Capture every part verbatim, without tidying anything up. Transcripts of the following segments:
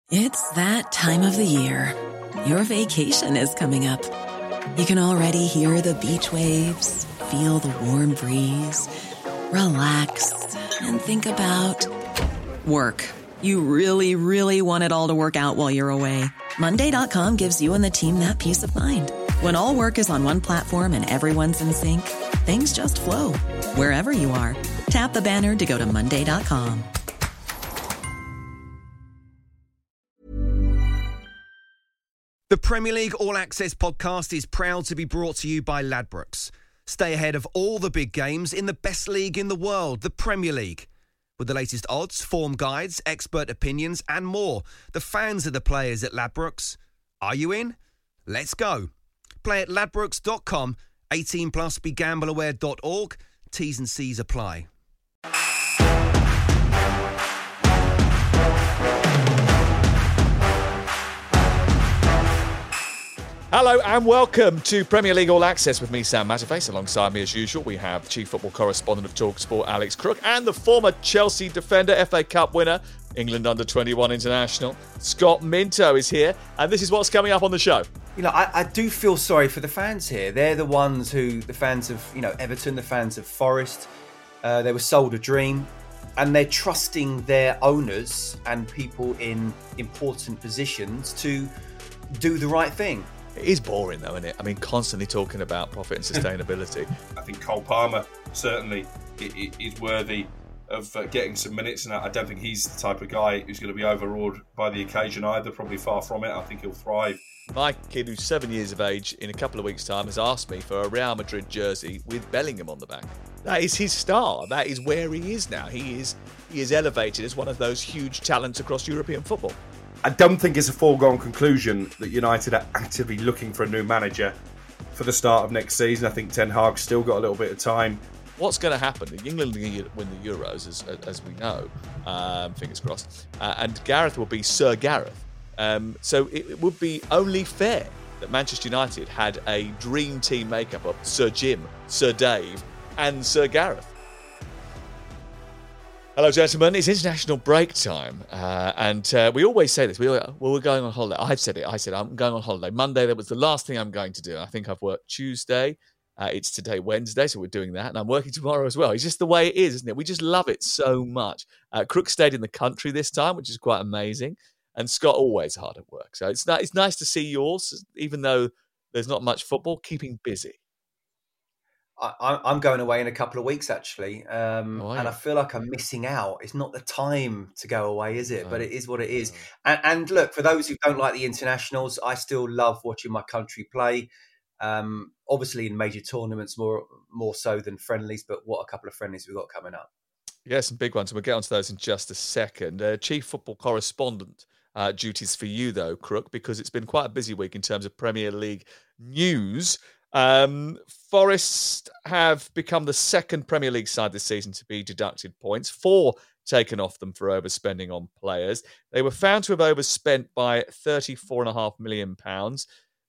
It's that time of the year. Your vacation is coming up. You can already hear the beach waves, feel the warm breeze, relax, and think about work. You really, really want it all to work out while you're away. Monday dot com gives you and the team that peace of mind. When all work is on one platform and everyone's in sync, things just flow. Wherever you are, tap the banner to go to Monday dot com. The Premier League All Access podcast is proud to be brought to you by Ladbrokes. Stay ahead of all the big games in the best league in the world, the Premier League. With the latest odds, form guides, expert opinions and more, the fans are the players at Ladbrokes. Are you in? Let's go. Play at ladbrokes dot com, eighteen plus, be gamble aware dot org. T's and C's apply. Hello and welcome to Premier League All Access with me, Sam Matterface. Alongside me, as usual, we have Chief Football Correspondent of TalkSport, Alex Crook, and the former Chelsea defender, F A Cup winner, England under twenty-one international, Scott Minto is here, and this is what's coming up on the show. You know, I, I do feel sorry for the fans here. They're the ones who, the fans of, you know, Everton, the fans of Forest, uh, they were sold a dream, and they're trusting their owners and people in important positions to do the right thing. It is boring though, isn't it? I mean, constantly talking about profit and sustainability. I think Cole Palmer certainly is worthy of uh, getting some minutes, and I don't think he's the type of guy who's going to be overawed by the occasion either. Probably far from it. I think he'll thrive. My kid, who's seven years of age, in a couple of weeks' time, has asked me for a Real Madrid jersey with Bellingham on the back. That is his star. That is where he is now. He is he is elevated as one of those huge talents across European football. I don't think it's a foregone conclusion that United are actively looking for a new manager for the start of next season. I think Ten Hag's still got a little bit of time. What's going to happen? England are going to win the Euros, as, as we know, um, fingers crossed, uh, and Gareth will be Sir Gareth. Um, so it, it would be only fair that Manchester United had a dream team makeup of Sir Jim, Sir Dave, and Sir Gareth. Hello, gentlemen. It's international break time, uh, and uh, we always say this. We well, we're going on holiday. I've said it. I said I'm going on holiday. Monday, that was the last thing I'm going to do. I think I've worked Tuesday. Uh, it's today Wednesday, so we're doing that, and I'm working tomorrow as well. It's just the way it is, isn't it? We just love it so much. Uh, Crook stayed in the country this time, which is quite amazing, and Scott always hard at work. So it's it's nice to see yours, even though there's not much football, keeping busy. I, I'm going away in a couple of weeks, actually, um, oh, and I feel like I'm missing out. It's not the time to go away, is it? No. But it is what it is. No. And, and look, for those who don't like the internationals, I still love watching my country play. Um, obviously, in major tournaments, more more so than friendlies. But what a couple of friendlies we've got coming up. Yeah, some big ones. We'll get onto those in just a second. Uh, Chief Football Correspondent uh, duties for you, though, Crook, because it's been quite a busy week in terms of Premier League news. Um, Forest have become the second Premier League side this season to be deducted points, four taken off them for overspending on players. They were found to have overspent by thirty-four point five million pounds.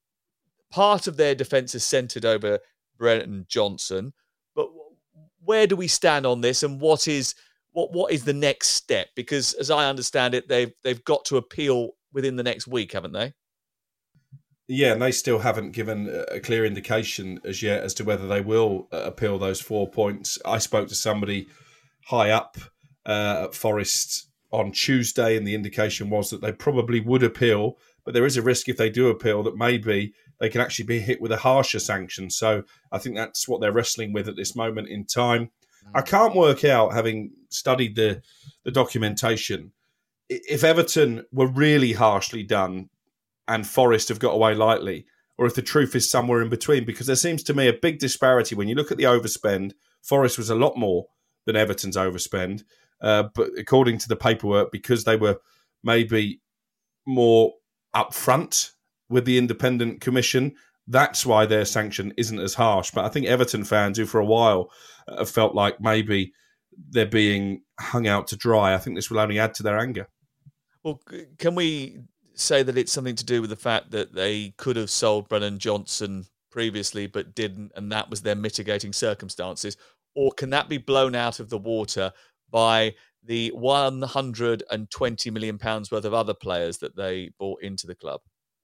Part of their defence is centred over Brennan Johnson. But where do we stand on this, and what is what what is the next step? Because as I understand it, they've they've got to appeal within the next week, haven't they? Yeah, and they still haven't given a clear indication as yet as to whether they will appeal those four points. I spoke to somebody high up uh, at Forest on Tuesday, and the indication was that they probably would appeal, but there is a risk if they do appeal that maybe they can actually be hit with a harsher sanction. So I think that's what they're wrestling with at this moment in time. Mm. I can't work out, having studied the, the documentation, if Everton were really harshly done and Forest have got away lightly, or if the truth is somewhere in between, because there seems to me a big disparity. When you look at the overspend, Forest was a lot more than Everton's overspend. Uh, but according to the paperwork, because they were maybe more upfront with the independent commission, that's why their sanction isn't as harsh. But I think Everton fans, who for a while have felt like maybe they're being hung out to dry, I think this will only add to their anger. Well, can we say that it's something to do with the fact that they could have sold Brennan Johnson previously but didn't, and that was their mitigating circumstances? Or can that be blown out of the water by the one hundred twenty million pounds worth of other players that they bought into the club?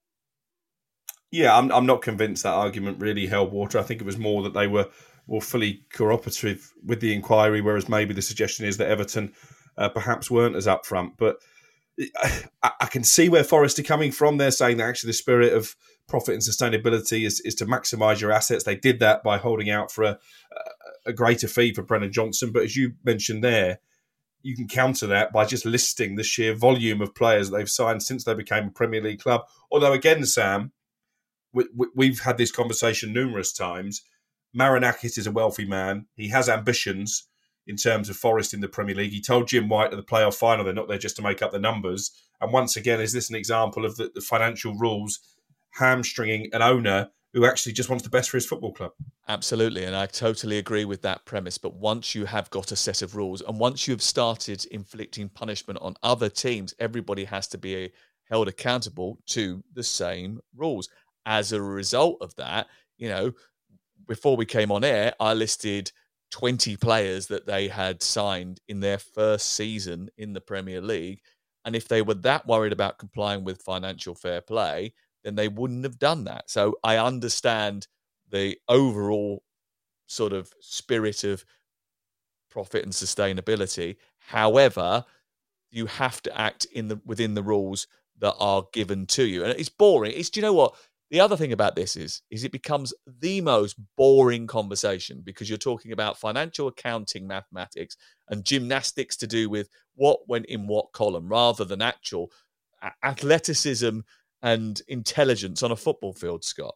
Yeah, I'm, I'm not convinced that argument really held water. I think it was more that they were were fully cooperative with the inquiry, whereas maybe the suggestion is that Everton uh, perhaps weren't as upfront. But I, I can see where Forest are coming from. They're saying that actually the spirit of profit and sustainability is, is to maximise your assets. They did that by holding out for a, a greater fee for Brennan Johnson. But as you mentioned there, you can counter that by just listing the sheer volume of players that they've signed since they became a Premier League club. Although, again, Sam, we, we, we've had this conversation numerous times. Marinakis is a wealthy man. He has ambitions in terms of Forest in the Premier League. He told Jim White at the playoff final they're not there just to make up the numbers. And once again, is this an example of the, the financial rules hamstringing an owner who actually just wants the best for his football club? Absolutely, and I totally agree with that premise. But once you have got a set of rules, and once you've started inflicting punishment on other teams, everybody has to be held accountable to the same rules. As a result of that, you know, before we came on air, I listed twenty players that they had signed in their first season in the Premier League. And if they were that worried about complying with financial fair play, then they wouldn't have done that. So I understand the overall sort of spirit of profit and sustainability. However, you have to act in the within the rules that are given to you. And it's boring. It's, do you know what? The other thing about this is, is it becomes the most boring conversation because you're talking about financial accounting, mathematics, and gymnastics to do with what went in what column, rather than actual athleticism and intelligence on a football field, Scott.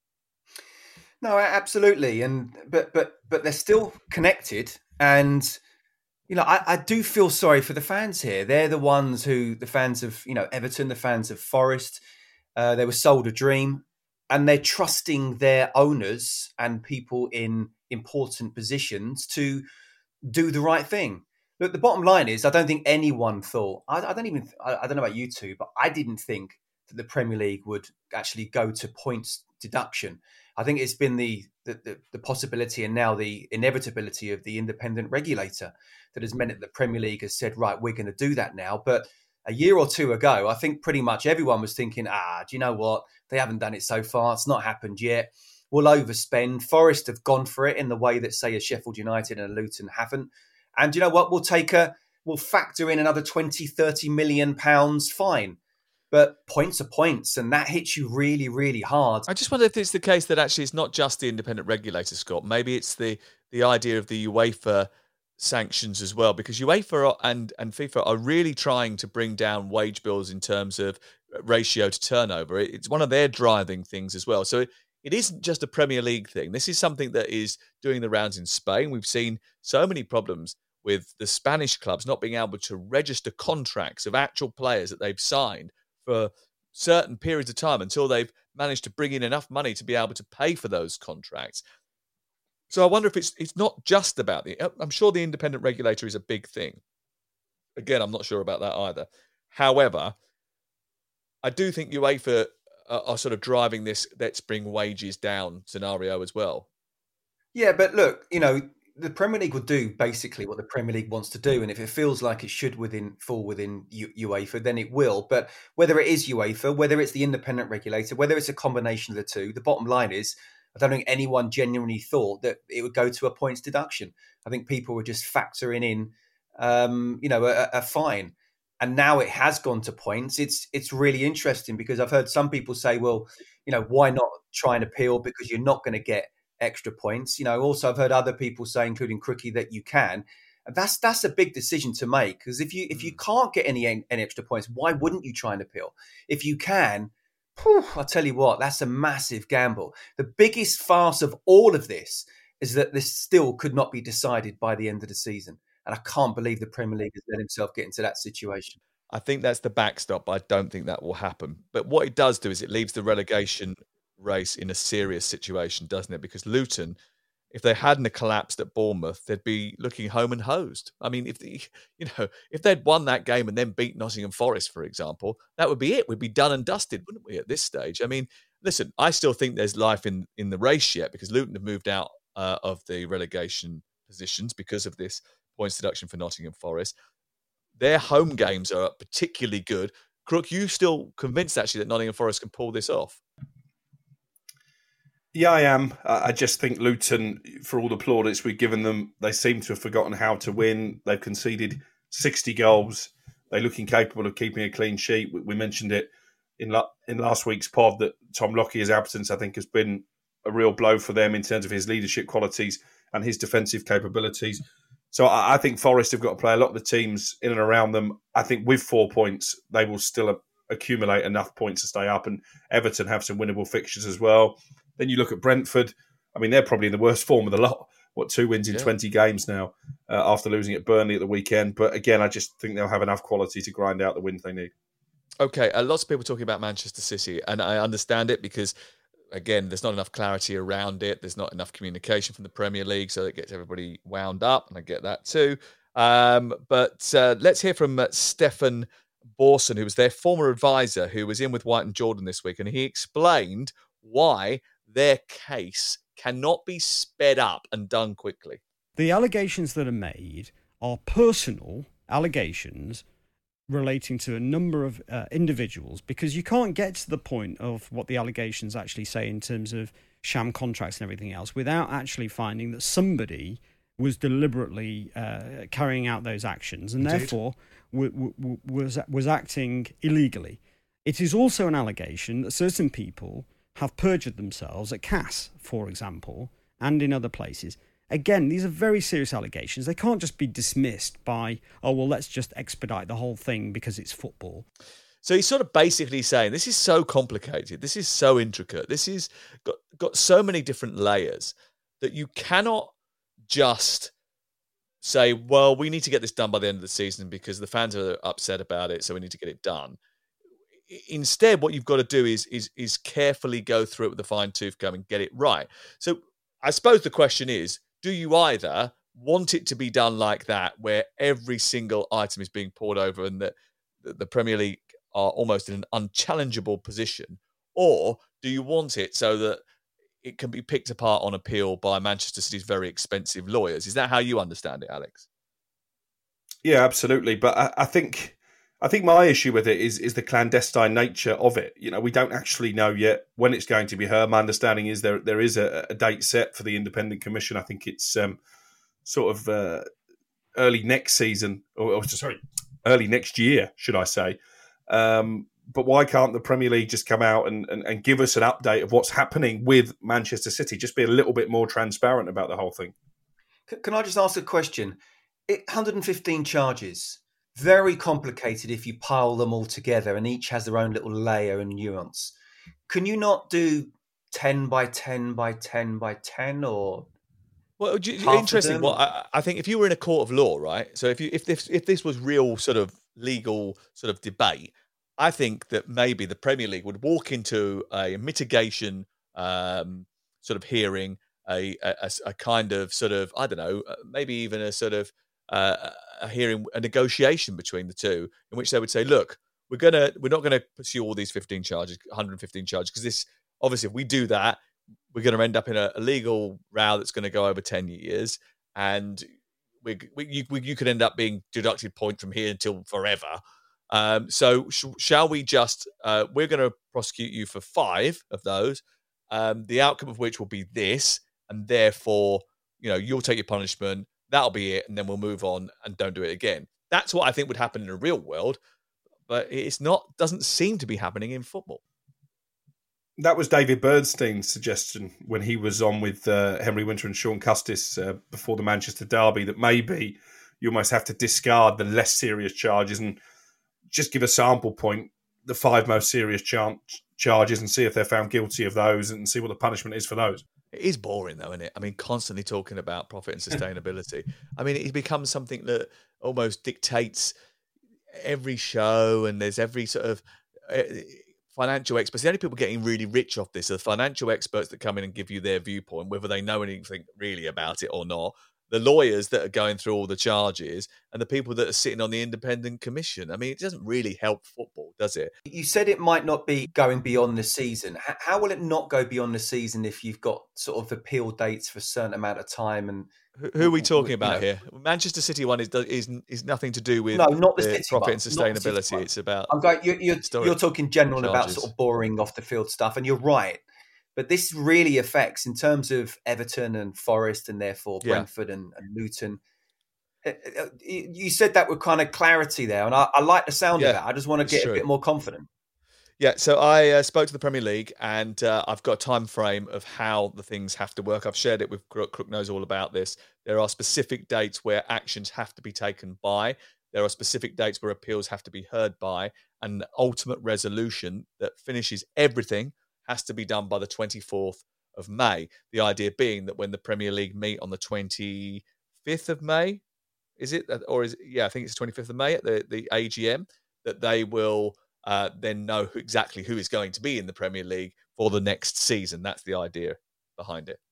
No, absolutely, and but but but they're still connected, and you know I, I do feel sorry for the fans here. They're the ones who the fans of you know Everton, the fans of Forest. Uh, they were sold a dream, and they're trusting their owners and people in important positions to do the right thing. Look, the bottom line is, I don't think anyone thought. I, I don't even. I, I don't know about you two, but I didn't think that the Premier League would actually go to points deduction. I think it's been the the, the the possibility and now the inevitability of the independent regulator that has meant that the Premier League has said, right, we're going to do that now, but a year or two ago, I think pretty much everyone was thinking, ah, do you know what? They haven't done it so far. It's not happened yet. We'll overspend. Forest have gone for it in the way that, say, a Sheffield United and a Luton haven't. And do you know what? We'll take a, we'll factor in another twenty, thirty million pounds fine. But points are points, and that hits you really, really hard. I just wonder if it's the case that actually it's not just the independent regulator, Scott. Maybe it's the the idea of the UEFA sanctions as well, because UEFA and, and FIFA are really trying to bring down wage bills in terms of ratio to turnover. It's one of their driving things as well. So it, it isn't just a Premier League thing. This is something that is doing the rounds in Spain. We've seen so many problems with the Spanish clubs not being able to register contracts of actual players that they've signed for certain periods of time until they've managed to bring in enough money to be able to pay for those contracts. So I wonder if it's it's not just about the... I'm sure the independent regulator is a big thing. Again, I'm not sure about that either. However, I do think UEFA are, are sort of driving this let's bring wages down scenario as well. Yeah, but look, you know, the Premier League will do basically what the Premier League wants to do, and if it feels like it should within fall within U- UEFA, then it will. But whether it is UEFA, whether it's the independent regulator, whether it's a combination of the two, the bottom line is, I don't think anyone genuinely thought that it would go to a points deduction. I think people were just factoring in, um, you know, a, a fine, and now it has gone to points. It's it's really interesting because I've heard some people say, well, you know, why not try and appeal because you're not going to get extra points. You know, also I've heard other people say, including Crookie, that you can. And that's that's a big decision to make, because if you if you can't get any any extra points, why wouldn't you try and appeal? If you can, whew, I'll tell you what, that's a massive gamble. The biggest farce of all of this is that this still could not be decided by the end of the season. And I can't believe the Premier League has let himself get into that situation. I think that's the backstop, but I don't think that will happen. But what it does do is it leaves the relegation race in a serious situation, doesn't it? Because Luton, if they hadn't collapsed at Bournemouth, they'd be looking home and hosed. I mean, if the, you know, if they'd won that game and then beat Nottingham Forest, for example, that would be it. We'd be done and dusted, wouldn't we, at this stage? I mean, listen, I still think there's life in, in the race yet, because Luton have moved out uh, of the relegation positions because of this points deduction for Nottingham Forest. Their home games are particularly good. Crook, you still convinced actually that Nottingham Forest can pull this off? Yeah, I am. I just think Luton, for all the plaudits we've given them, they seem to have forgotten how to win. They've conceded sixty goals. They look incapable of keeping a clean sheet. We mentioned it in la- in last week's pod that Tom Lockyer's absence, I think, has been a real blow for them in terms of his leadership qualities and his defensive capabilities. So I, I think Forest have got to play a lot of the teams in and around them. I think with four points, they will still a- accumulate enough points to stay up, and Everton have some winnable fixtures as well. Then you look at Brentford. I mean, they're probably in the worst form of the lot. What, two wins in yeah. twenty games now uh, after losing at Burnley at the weekend. But again, I just think they'll have enough quality to grind out the wins they need. Okay, uh, lots of people talking about Manchester City, and I understand it because, again, there's not enough clarity around it. There's not enough communication from the Premier League, so it gets everybody wound up, and I get that too. Um, but uh, let's hear from uh, Stefan Borson, who was their former advisor, who was in with White and Jordan this week, and he explained why their case cannot be sped up and done quickly. The allegations that are made are personal allegations relating to a number of uh, individuals, because you can't get to the point of what the allegations actually say in terms of sham contracts and everything else without actually finding that somebody was deliberately uh, carrying out those actions and Indeed. therefore w- w- was was acting illegally. It is also an allegation that certain people have perjured themselves at C A S, for example, and in other places. Again, these are very serious allegations. They can't just be dismissed by, oh, well, let's just expedite the whole thing because it's football. So he's sort of basically saying this is so complicated, this is so intricate, this is got, got so many different layers that you cannot just say, well, we need to get this done by the end of the season because the fans are upset about it, so we need to get it done. Instead, what you've got to do is is is carefully go through it with a fine tooth comb and get it right. So I suppose the question is, do you either want it to be done like that, where every single item is being poured over and that the Premier League are almost in an unchallengeable position, or do you want it so that it can be picked apart on appeal by Manchester City's very expensive lawyers? Is that how you understand it, Alex? Yeah, absolutely. But I, I think... I think my issue with it is is the clandestine nature of it. You know, we don't actually know yet when it's going to be heard. My understanding is there there is a, a date set for the Independent Commission. I think it's um, sort of uh, early next season, or, or sorry, early next year, should I say. Um, but why can't the Premier League just come out and, and, and give us an update of what's happening with Manchester City? Just be a little bit more transparent about the whole thing. Can I just ask a question? It, one hundred fifteen charges. Very complicated if you pile them all together and each has their own little layer and nuance. Can you not do ten by ten by ten by ten or... Well, interesting. Well, I, I think if you were in a court of law, right? So if you if this if this was real sort of legal sort of debate, I think that maybe the Premier League would walk into a mitigation um, sort of hearing, a, a a kind of sort of, I don't know, maybe even a sort of uh, a hearing, a negotiation between the two, in which they would say, look, we're gonna we're not gonna pursue all these fifteen charges, one hundred fifteen charges, because this obviously if we do that, we're going to end up in a, a legal row that's going to go over ten years, and we, we, you, we, you could end up being deducted points from here until forever. Um, so sh- shall we just, uh, we're going to prosecute you for five of those, um, the outcome of which will be this, and therefore, you know, you'll take your punishment, that'll be it, and then we'll move on and don't do it again. That's what I think would happen in the real world, but it's not, doesn't seem to be happening in football. That was David Bernstein's suggestion when he was on with uh, Henry Winter and Sean Custis uh, before the Manchester derby, that maybe you almost have to discard the less serious charges and just give a sample point, the five most serious char- charges, and see if they're found guilty of those and see what the punishment is for those. It is boring, though, isn't it? I mean, constantly talking about profit and sustainability. I mean, it becomes something that almost dictates every show, and there's every sort of... Uh, financial experts, the only people getting really rich off this are the financial experts that come in and give you their viewpoint, whether they know anything really about it or not. the lawyers that are going through all the charges and the people that are sitting on the independent commission. I mean, it doesn't really help football, does it? You said it might not be going beyond the season. How will it not go beyond the season if you've got sort of appeal dates for a certain amount of time? And who are we talking about you know, here? Manchester City one is is is nothing to do with no, not the, the City profit one, and sustainability. It's about I'm going. You're, you're, you're talking general about charges. sort of boring off the field stuff, and you're right. But this really affects, in terms of Everton and Forest, and therefore Yeah. Brentford and, and Luton. You said that with kind of clarity there, and I, I like the sound Yeah, of that. I just want to it's get true. a bit more confident. Yeah, so I uh, spoke to the Premier League, and uh, I've got a time frame of how the things have to work. I've shared it with Crook. Crook knows all about this. There are specific dates where actions have to be taken by. There are specific dates where appeals have to be heard by, and the ultimate resolution that finishes everything has to be done by the twenty-fourth of May. The idea being that when the Premier League meet on the twenty-fifth of May, is it? Or is it, yeah, I think it's the twenty-fifth of May at the, the A G M, that they will uh, then know who, exactly who is going to be in the Premier League for the next season. That's the idea behind it.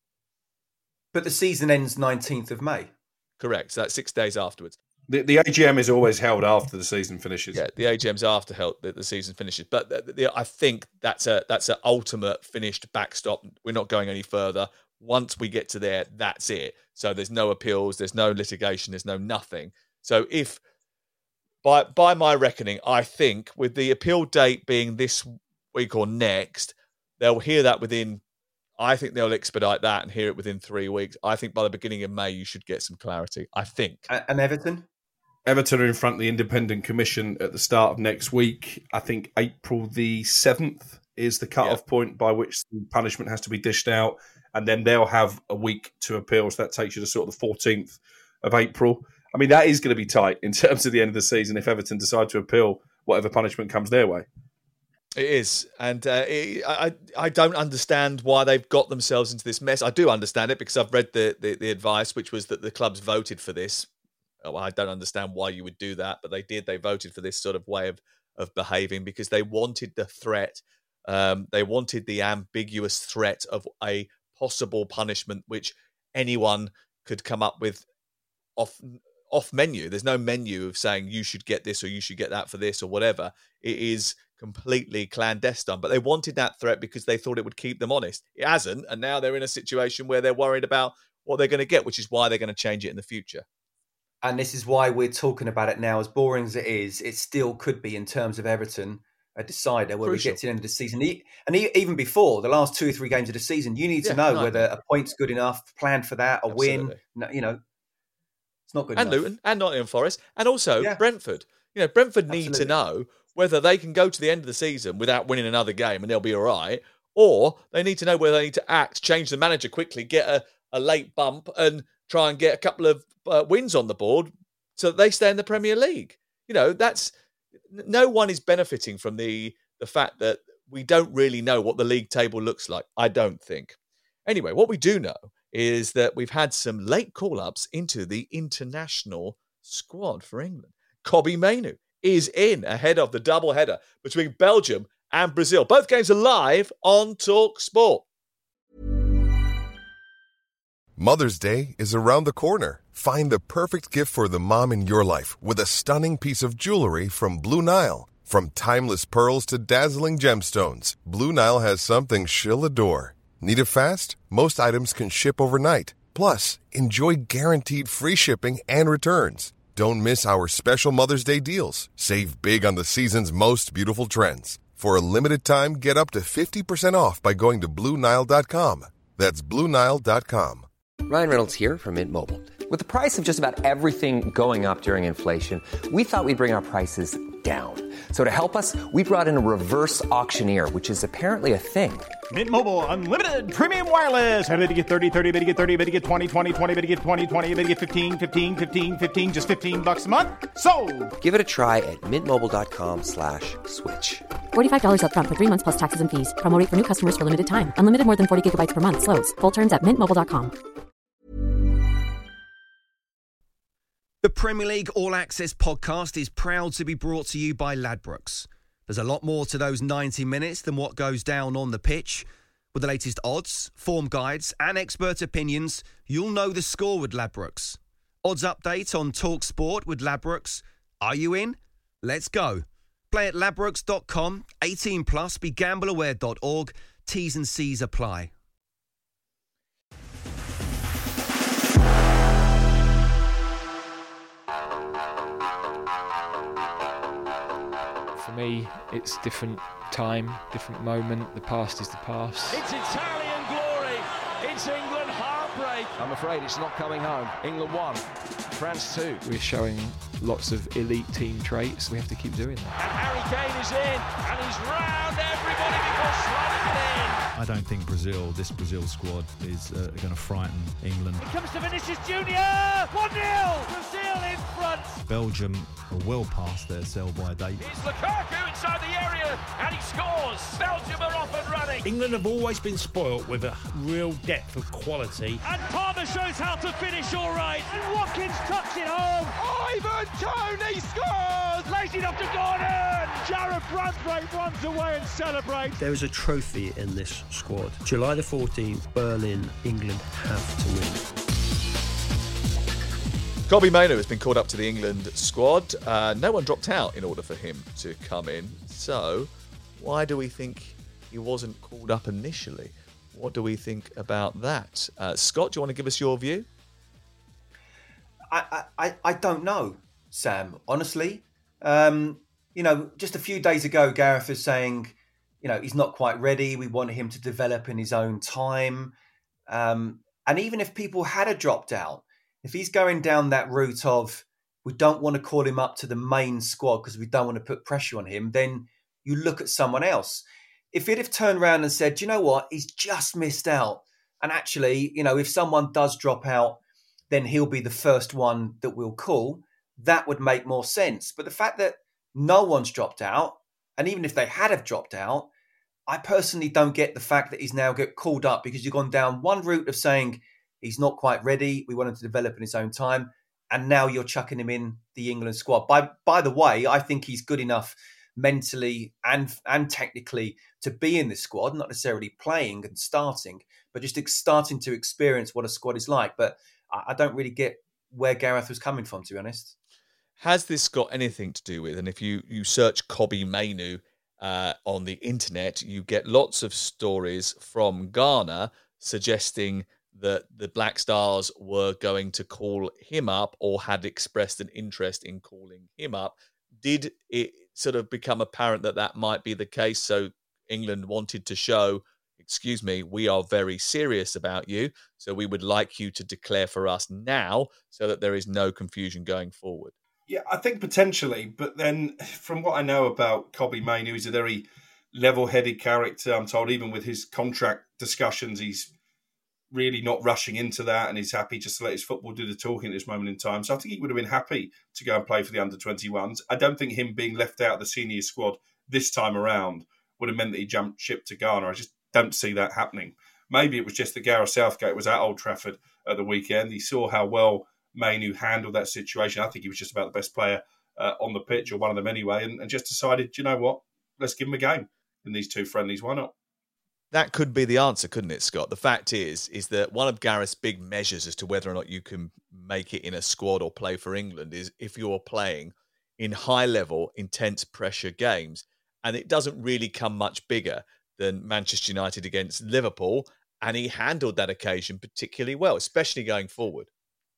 But the season ends nineteenth of May. Correct. So that's six days afterwards. The, the A G M is always held after the season finishes. Yeah, the A G M's after held, the, the season finishes. But the, the, I think that's a that's an ultimate finished backstop. We're not going any further. Once we get to there, that's it. So there's no appeals, there's no litigation, there's no nothing. So if, by by my reckoning, I think with the appeal date being this week or next, they'll hear that within, I think they'll expedite that and hear it within three weeks. I think by the beginning of May, you should get some clarity. I think. And Everton? Everton are in front of the Independent Commission at the start of next week. I think April the seventh is the cut-off Yeah. point by which the punishment has to be dished out. And then they'll have a week to appeal. So that takes you to sort of the fourteenth of April. I mean, that is going to be tight in terms of the end of the season if Everton decide to appeal whatever punishment comes their way. It is, and uh, it, I I don't understand why they've got themselves into this mess. I do understand it because I've read the, the, the advice, which was that the clubs voted for this. Oh, I don't understand why you would do that, but they did. They voted for this sort of way of, of behaving because they wanted the threat. Um, they wanted the ambiguous threat of a possible punishment, which anyone could come up with off off menu. There's no menu of saying you should get this or you should get that for this or whatever. It is completely clandestine, but they wanted that threat because they thought it would keep them honest. It hasn't, and now they're in a situation where they're worried about what they're going to get, which is why they're going to change it in the future. And this is why we're talking about it now. As boring as it is, it still could be, in terms of Everton, a decider where Crucial. we get to the end of the season. And even before the last two or three games of the season, you need to Yeah, know no, whether no. a point's good enough, plan for that, a win. Absolutely. No, you know, it's not good And enough. Luton, and Nottingham Forest, and also Yeah. Brentford. You know, Brentford need Absolutely. to know whether they can go to the end of the season without winning another game and they'll be all right, or they need to know whether they need to act, change the manager quickly, get a, a late bump and try and get a couple of uh, wins on the board so that they stay in the Premier League. You know, that's no one is benefiting from the the fact that we don't really know what the league table looks like. I don't think. Anyway, what we do know is that we've had some late call-ups into the international squad for England. Kobbie Mainoo is in ahead of the double-header between Belgium and Brazil. Both games are live on Talk Sport. Mother's Day is around the corner. Find the perfect gift for the mom in your life with a stunning piece of jewelry from Blue Nile. From timeless pearls to dazzling gemstones, Blue Nile has something she'll adore. Need it fast? Most items can ship overnight. Plus, enjoy guaranteed free shipping and returns. Don't miss our special Mother's Day deals. Save big on the season's most beautiful trends. For a limited time, get up to fifty percent off by going to Blue Nile dot com. That's Blue Nile dot com. Ryan Reynolds here from Mint Mobile. With the price of just about everything going up during inflation, we thought we'd bring our prices down. So to help us, we brought in a reverse auctioneer, which is apparently a thing. Mint Mobile Unlimited Premium Wireless. How to get thirty, thirty, how to get thirty, how to get twenty, twenty, twenty, how to get twenty, twenty, how to get fifteen, fifteen, fifteen, fifteen, just fifteen bucks a month? Sold! Give it a try at mintmobile.com slash switch. forty-five dollars up front for three months plus taxes and fees. Promo rate for new customers for limited time. Unlimited more than forty gigabytes per month. Slows full terms at mint mobile dot com. The Premier League All Access podcast is proud to be brought to you by Ladbrokes. There's a lot more to those ninety minutes than what goes down on the pitch. With the latest odds, form guides and expert opinions, you'll know the score with Ladbrokes. Odds update on Talk Sport with Ladbrokes. Are you in? Let's go. Play at ladbrokes dot com, eighteen plus, be gamble aware dot org. T's and C's apply. For me, it's different time, different moment. The past is the past. It's Italian glory. It's England heartbreak. I'm afraid it's not coming home. England won. France two. We're showing lots of elite team traits. We have to keep doing that. And Harry Kane is in, and he's round everybody before sliding it in. I don't think Brazil, this Brazil squad, is uh, going to frighten England. It comes to Vinicius Junior one nil. Brazil in front. Belgium are well past their sell-by date. It's Lukaku inside the area, and he scores. Belgium are off and running. England have always been spoilt with a real depth of quality. And Palmer shows how to finish all right. And Watkins tucks it home. Ivan Toney scores. Lays it up to Gordon. Jared Branthwaite runs away and celebrates. There is a trophy in this squad. July the fourteenth, Berlin, England have to win. Kobbie Mainoo has been called up to the England squad. Uh, no one dropped out in order for him to come in. So why do we think he wasn't called up initially? What do we think about that? Uh, Scott, do you want to give us your view? I, I, I don't know, Sam, honestly. Um, you know, just a few days ago, Gareth was saying, you know, he's not quite ready. We want him to develop in his own time. Um, and even if people had a dropped out, if he's going down that route of we don't want to call him up to the main squad because we don't want to put pressure on him, then you look at someone else. If he'd have turned around and said, you know what, he's just missed out. And actually, you know, if someone does drop out, then he'll be the first one that we'll call. That would make more sense. But the fact that no one's dropped out, and even if they had have dropped out, I personally don't get the fact that he's now get called up because you've gone down one route of saying he's not quite ready. We want him to develop in his own time. And now you're chucking him in the England squad. By by the way, I think he's good enough mentally and and technically to be in this squad, not necessarily playing and starting, but just starting to experience what a squad is like. But I don't really get where Gareth was coming from, to be honest. Has this got anything to do with, and if you, you search Kobbie Mainoo uh, on the internet, you get lots of stories from Ghana suggesting that the Black Stars were going to call him up or had expressed an interest in calling him up. Did it sort of become apparent that that might be the case? So England wanted to show, excuse me, we are very serious about you, so we would like you to declare for us now so that there is no confusion going forward. Yeah, I think potentially, but then from what I know about Kobbie Mainoo, he's a very level-headed character. I'm told even with his contract discussions, he's really not rushing into that and he's happy just to let his football do the talking at this moment in time. So I think he would have been happy to go and play for the under twenty-ones. I don't think him being left out of the senior squad this time around would have meant that he jumped ship to Ghana. I just don't see that happening. Maybe it was just that Gareth Southgate was at Old Trafford at the weekend. He saw how well Mainoo handled that situation. I think he was just about the best player uh, on the pitch, or one of them anyway, and, and just decided, you know what, let's give him a game in these two friendlies. Why not? That could be the answer, couldn't it, Scott? The fact is, is that one of Gareth's big measures as to whether or not you can make it in a squad or play for England is if you're playing in high-level, intense pressure games. And it doesn't really come much bigger than Manchester United against Liverpool. And he handled that occasion particularly well, especially going forward.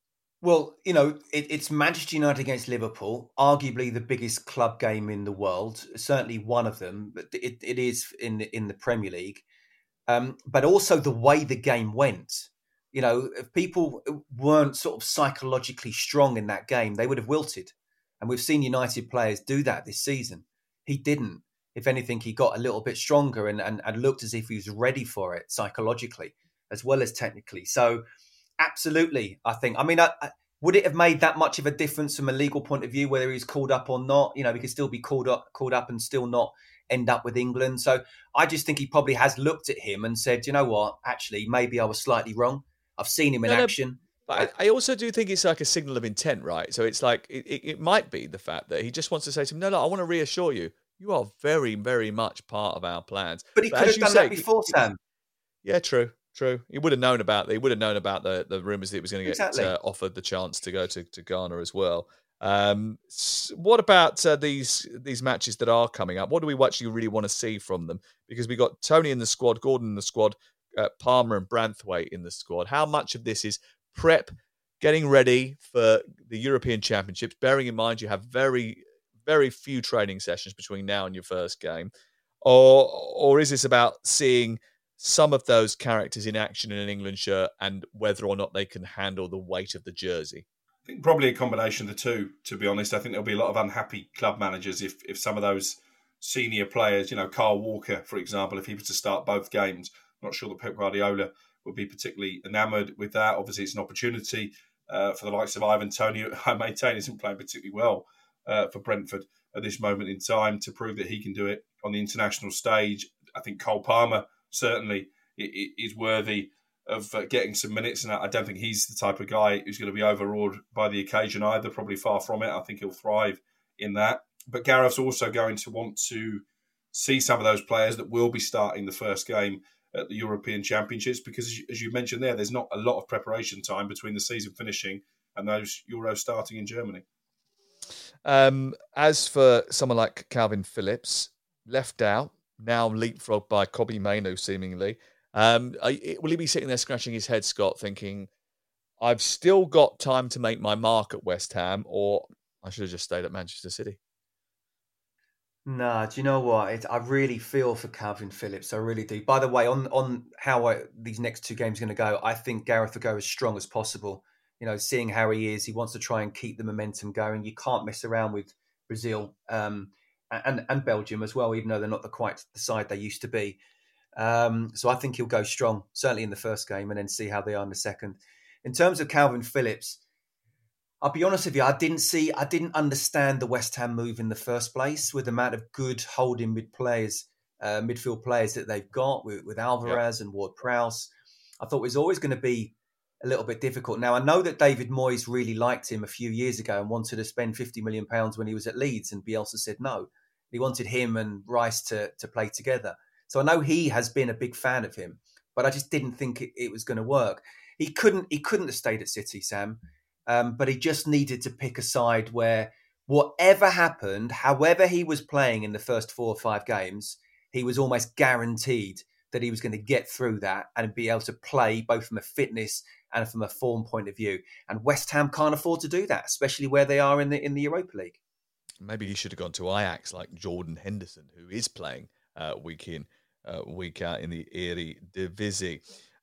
Well, you know, it, it's Manchester United against Liverpool, arguably the biggest club game in the world, certainly one of them, but it, it is in the, in the Premier League. Um, but also the way the game went. You know, if people weren't sort of psychologically strong in that game, they would have wilted. And we've seen United players do that this season. He didn't. If anything, he got a little bit stronger and, and, and looked as if he was ready for it psychologically as well as technically. So absolutely, I think. I mean, I, I, would it have made that much of a difference from a legal point of view, whether he's called up or not? You know, he could still be called up, called up and still not end up with England. So I just think he probably has looked at him and said, you know what, actually, maybe I was slightly wrong. I've seen him in no, action. No, but I, I also do think it's like a signal of intent, right? So it's like, it, it, it might be the fact that he just wants to say to him, no, no, I want to reassure you, you are very, very much part of our plans. But he but could have done say, that before, Sam. Yeah, true, true. He would have known about he would have known about the, the rumours that he was going to get Exactly. uh, offered the chance to go to, to Ghana as well. Um, s- what about uh, these these matches that are coming up? What do we actually really want to see from them? Because we got Tony in the squad, Gordon in the squad, uh, Palmer and Branthwaite in the squad. How much of this is prep, getting ready for the European Championships, bearing in mind you have very, very few training sessions between now and your first game? Or, or is this about seeing some of those characters in action in an England shirt and whether or not they can handle the weight of the jersey? I think probably a combination of the two, to be honest. I think there'll be a lot of unhappy club managers if if some of those senior players, you know, Carl Walker, for example, if he was to start both games, I'm not sure that Pep Guardiola would be particularly enamoured with that. Obviously, it's an opportunity uh, for the likes of Ivan Toney, who I maintain isn't playing particularly well uh, for Brentford at this moment in time, to prove that he can do it on the international stage. I think Cole Palmer certainly is worthy of uh, getting some minutes, and I don't think he's the type of guy who's going to be overawed by the occasion either, probably far from it. I think he'll thrive in that. But Gareth's also going to want to see some of those players that will be starting the first game at the European Championships, because as you mentioned there, there's not a lot of preparation time between the season finishing and those Euros starting in Germany. Um, as for someone like Calvin Phillips, left out, now leapfrogged by Kobbie Mainoo, seemingly, Um, I, will he be sitting there scratching his head, Scott, thinking, I've still got time to make my mark at West Ham, or I should have just stayed at Manchester City? Nah, do you know what? It, I really feel for Calvin Phillips. I really do. By the way, on on how I, these next two games are going to go, I think Gareth will go as strong as possible. You know, seeing how he is, he wants to try and keep the momentum going. You can't mess around with Brazil um, and and Belgium as well, even though they're not the quite the side they used to be. Um, so I think he'll go strong, certainly in the first game, and then see how they are in the second. In terms of Calvin Phillips, I'll be honest with you, I didn't see, I didn't understand the West Ham move in the first place with the amount of good holding mid players, uh, midfield players that they've got with, with Alvarez yep. and Ward-Prowse. I thought it was always going to be a little bit difficult. Now, I know that David Moyes really liked him a few years ago and wanted to spend fifty million pounds when he was at Leeds, and Bielsa said no. He wanted him and Rice to, to play together. So I know he has been a big fan of him, but I just didn't think it, it was going to work. He couldn't he couldn't have stayed at City, Sam, um, but he just needed to pick a side where whatever happened, however he was playing in the first four or five games, he was almost guaranteed that he was going to get through that and be able to play both from a fitness and from a form point of view. And West Ham can't afford to do that, especially where they are in the in the Europa League. Maybe he should have gone to Ajax like Jordan Henderson, who is playing uh, week in, uh, week out in the Eredivisie.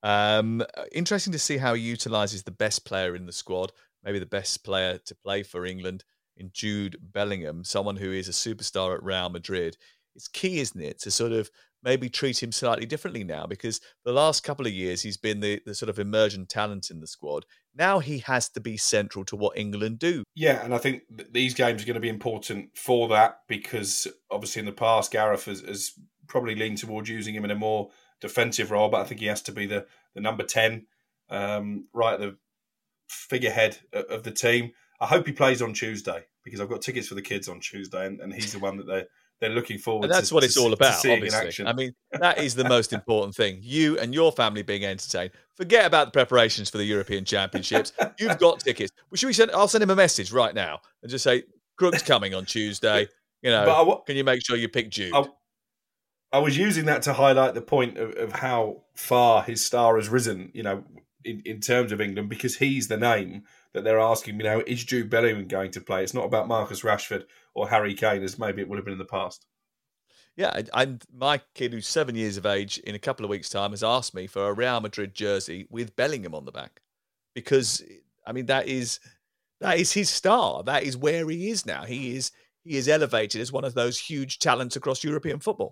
Um, interesting to see how he utilises the best player in the squad, maybe the best player to play for England in Jude Bellingham, someone who is a superstar at Real Madrid. It's key, isn't it, to sort of maybe treat him slightly differently now, because the last couple of years he's been the, the sort of emergent talent in the squad. Now he has to be central to what England do. Yeah, and I think th- these games are going to be important for that, because obviously in the past Gareth has, has probably leaned towards using him in a more defensive role, but I think he has to be the, the number ten, um, right at the figurehead of the team. I hope he plays on Tuesday, because I've got tickets for the kids on Tuesday, and, and he's the one that they're They're looking forward and that's to, what it's to, all about, to obviously. I mean, that is the most important thing. You and your family being entertained. Forget about the preparations for the European Championships. You've got tickets. Well, should we send? I'll send him a message right now and just say, Crook's coming on Tuesday. You know, I, can you make sure you pick Jude? I, I was using that to highlight the point of, of how far his star has risen, you know, in, in terms of England, because he's the name that they're asking, you know, is Jude Bellingham going to play? It's not about Marcus Rashford or Harry Kane, as maybe it would have been in the past. Yeah, I, I'm my kid who's seven years of age in a couple of weeks' time has asked me for a Real Madrid jersey with Bellingham on the back, because I mean that is that is his star. That is where he is now. He is he is elevated as one of those huge talents across European football.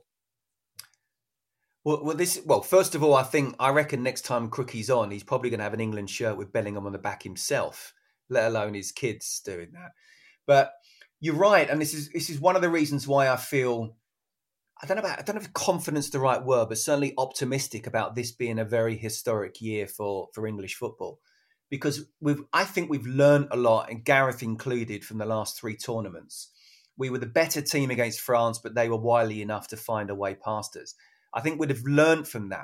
Well, well, this well. First of all, I think I reckon next time Crookie's on, he's probably going to have an England shirt with Bellingham on the back himself, let alone his kids doing that. But you're right, and this is this is one of the reasons why I feel. I don't know about, I don't know if confidence is the right word, but certainly optimistic about this being a very historic year for, for English football, because we've, I think we've learned a lot, and Gareth included, from the last three tournaments. We were the better team against France, but they were wily enough to find a way past us. I think we'd have learned from that.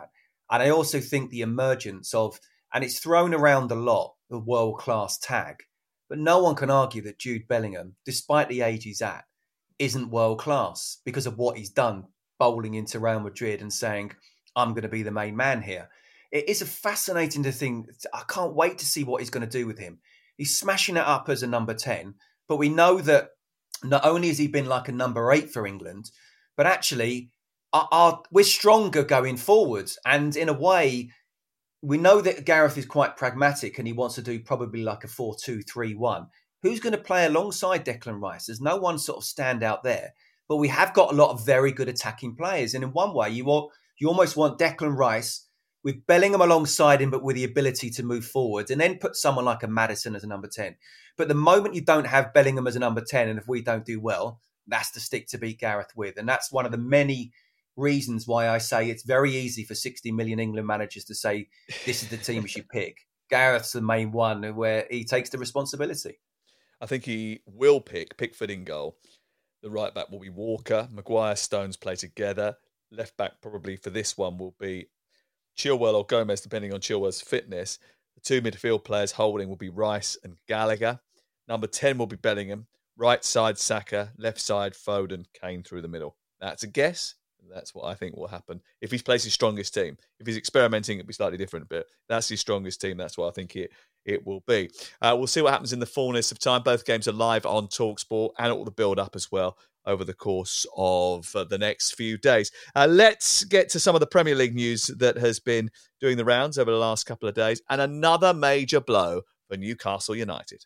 And I also think the emergence of, and it's thrown around a lot, the world-class tag, but no one can argue that Jude Bellingham, despite the age he's at, isn't world-class because of what he's done, bowling into Real Madrid and saying, I'm going to be the main man here. It is a fascinating thing. I can't wait to see what he's going to do with him. He's smashing it up as a number ten, but we know that not only has he been like a number eight for England, but actually our, our, we're stronger going forwards. And in a way, we know that Gareth is quite pragmatic and he wants to do probably like a four two three one. Who's going to play alongside Declan Rice? There's no one sort of stand out there. But we have got a lot of very good attacking players. And in one way, you want, you almost want Declan Rice with Bellingham alongside him, but with the ability to move forward, and then put someone like a Maddison as a number ten. But the moment you don't have Bellingham as a number ten, and if we don't do well, that's the stick to beat Gareth with. And that's one of the many reasons why I say it's very easy for sixty million England managers to say, this is the team we should pick. Gareth's the main one where he takes the responsibility. I think he will pick Pickford in goal. The right back will be Walker. Maguire, Stones play together. Left back probably for this one will be Chilwell or Gomez, depending on Chilwell's fitness. The two midfield players holding will be Rice and Gallagher. Number ten will be Bellingham. Right side, Saka. Left side, Foden. Kane through the middle. That's a guess. That's what I think will happen. If he's placed his strongest team. If he's experimenting, it'll be slightly different, but that's his strongest team. That's what I think it, it will be. Uh, we'll see what happens in the fullness of time. Both games are live on TalkSport and all the build-up as well over the course of uh, the next few days. Uh, let's get to some of the Premier League news that has been doing the rounds over the last couple of days. And another major blow for Newcastle United.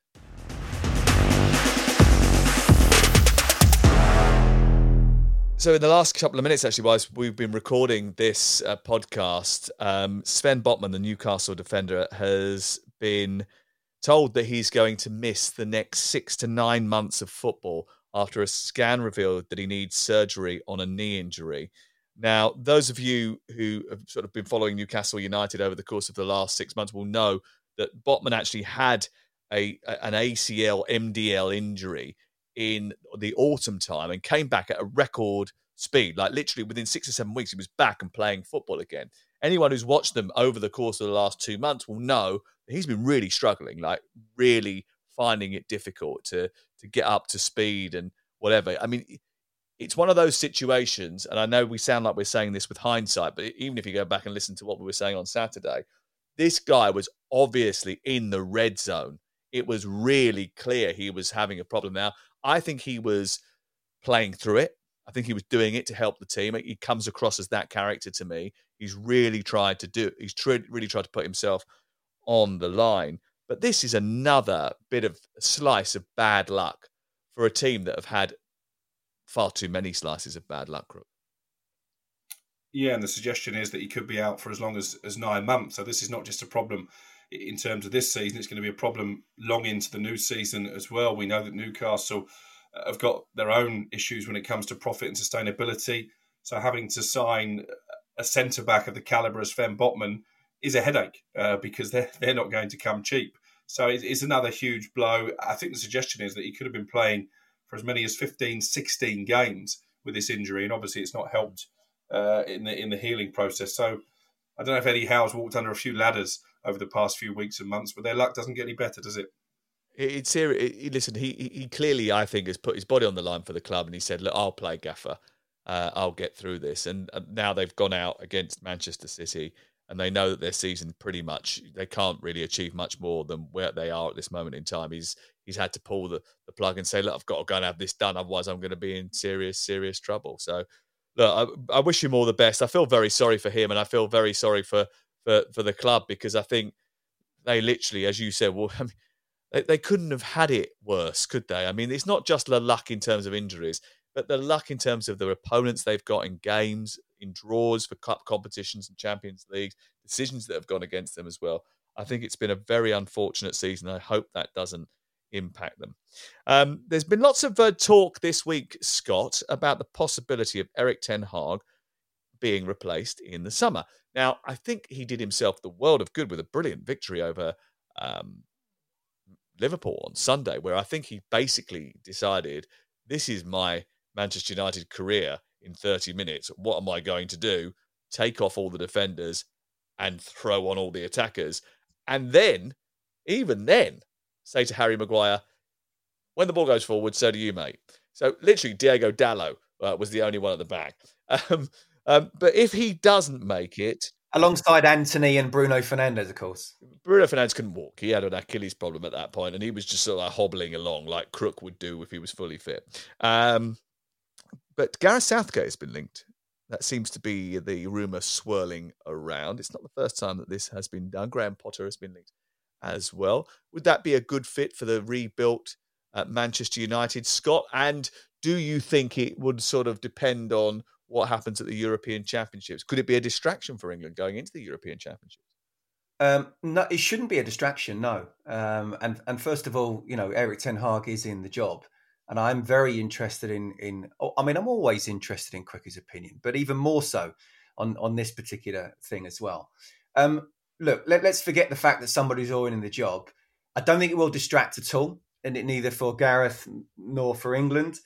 So in the last couple of minutes, actually, whilst we've been recording this uh, podcast, um, Sven Botman, the Newcastle defender, has been told that he's going to miss the next six to nine months of football after a scan revealed that he needs surgery on a knee injury. Now, those of you who have sort of been following Newcastle United over the course of the last six months will know that Botman actually had a an A C L, M D L injury in the autumn time and came back at a record speed. Like literally within six or seven weeks, he was back and playing football again. Anyone who's watched them over the course of the last two months will know that he's been really struggling, like really finding it difficult to to get up to speed and whatever. I mean, it's one of those situations, and I know we sound like we're saying this with hindsight, but even if you go back and listen to what we were saying on Saturday, this guy was obviously in the red zone. It was really clear he was having a problem. Now, I think he was playing through it. I think he was doing it to help the team. He comes across as that character to me. He's really tried to do, he's tr- really tried to put himself on the line. But this is another bit of a slice of bad luck for a team that have had far too many slices of bad luck. Yeah, and the suggestion is that he could be out for as long as, as nine months. So this is not just a problem in terms of this season. It's going to be a problem long into the new season as well. We know that Newcastle have got their own issues when it comes to profit and sustainability. So having to sign a centre-back of the calibre of Sven Botman is a headache uh, because they're, they're not going to come cheap. So it, it's another huge blow. I think the suggestion is that he could have been playing for as many as fifteen, sixteen games with this injury. And obviously it's not helped uh, in the in the healing process. So I don't know if Eddie Howe's walked under a few ladders over the past few weeks and months, but their luck doesn't get any better, does it? It's serious. Listen, he he clearly, I think, has put his body on the line for the club, and he said, "Look, I'll play Gaffer. Uh, I'll get through this." And, and now they've gone out against Manchester City, and they know that their season pretty much they can't really achieve much more than where they are at this moment in time. He's he's had to pull the, the plug and say, "Look, I've got to go and have this done, otherwise I'm going to be in serious serious trouble." So, look, I, I wish him all the best. I feel very sorry for him, and I feel very sorry for for, for the club because I think they literally, as you said, well. I mean, They couldn't have had it worse, could they? I mean, it's not just the luck in terms of injuries, but the luck in terms of the opponents they've got in games, in draws for cup competitions and Champions League, decisions that have gone against them as well. I think it's been a very unfortunate season. I hope that doesn't impact them. Um, there's been lots of uh, talk this week, Scott, about the possibility of Erik ten Hag being replaced in the summer. Now, I think he did himself the world of good with a brilliant victory over Um, Liverpool on Sunday, where I think he basically decided, this is my Manchester United career in thirty minutes. What am I going to do? Take off all the defenders and throw on all the attackers. And then, even then, say to Harry Maguire, when the ball goes forward, so do you, mate. So literally, Diego Dallo uh, was the only one at the back. Um, um, but if he doesn't make it... Alongside Anthony and Bruno Fernandes, of course. Bruno Fernandes couldn't walk. He had an Achilles problem at that point, and he was just sort of like hobbling along like Crook would do if he was fully fit. Um, but Gareth Southgate has been linked. That seems to be the rumour swirling around. It's not the first time that this has been done. Graham Potter has been linked as well. Would that be a good fit for the rebuilt uh, Manchester United, Scott? And do you think it would sort of depend on what happens at the European Championships? Could it be a distraction for England going into the European Championships? Um, no, it shouldn't be a distraction, no. Um, and and first of all, you know, Erik ten Hag is in the job, and I'm very interested in in. I mean, I'm always interested in Crooker's opinion, but even more so on on this particular thing as well. Um, look, let, let's forget the fact that somebody's already in the job. I don't think it will distract at all, and it neither for Gareth nor for England.